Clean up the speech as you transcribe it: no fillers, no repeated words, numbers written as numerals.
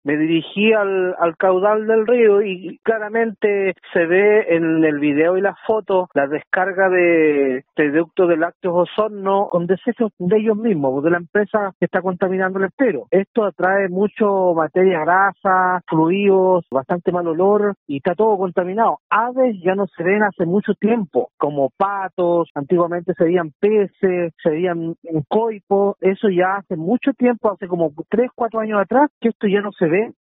Me dirigí al caudal del río y claramente se ve en el video y las fotos la descarga de ductos de lácteos Osorno con desechos de ellos mismos, de la empresa que está contaminando el estero. Esto atrae mucho materia grasa, fluidos, bastante mal olor y está todo contaminado. Aves ya no se ven hace mucho tiempo, como patos, antiguamente se veían peces, se veían coipos, eso ya hace mucho tiempo, hace como 3, 4 años atrás, que esto ya no se ve.